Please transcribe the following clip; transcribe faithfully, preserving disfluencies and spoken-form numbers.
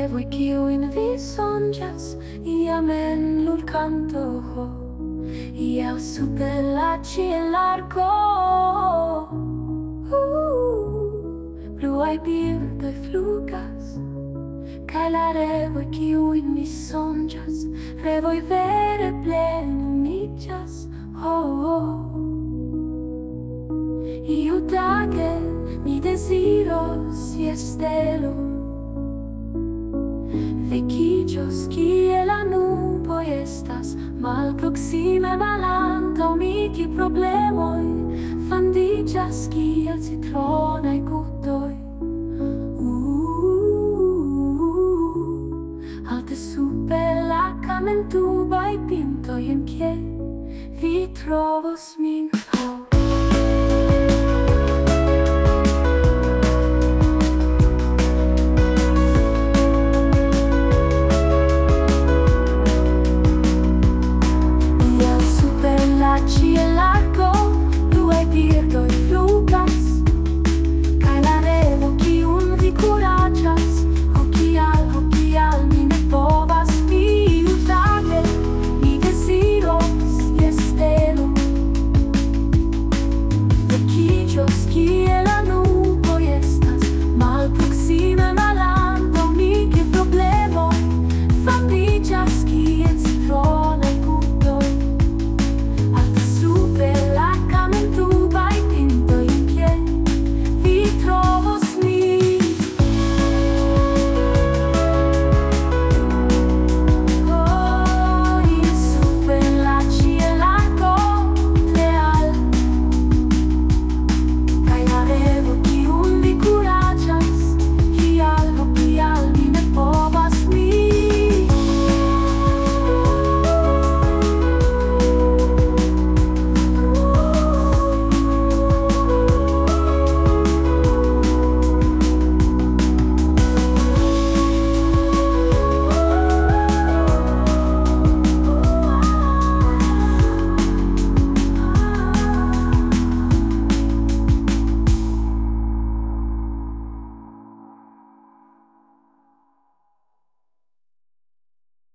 revoj kiujn vi sonĝas, iam en lulkanto, iel super la ĉielarko. Bluaj birdoj flugas, kaj la revoj kiujn mi sonĝas, revoj vere plenumiĝas. Iutage mi deziros je stelo vekiĝos, kie la nuboj estas malproksime malantaŭ mi, kiuj problemoj fandiĝas kiel citronaj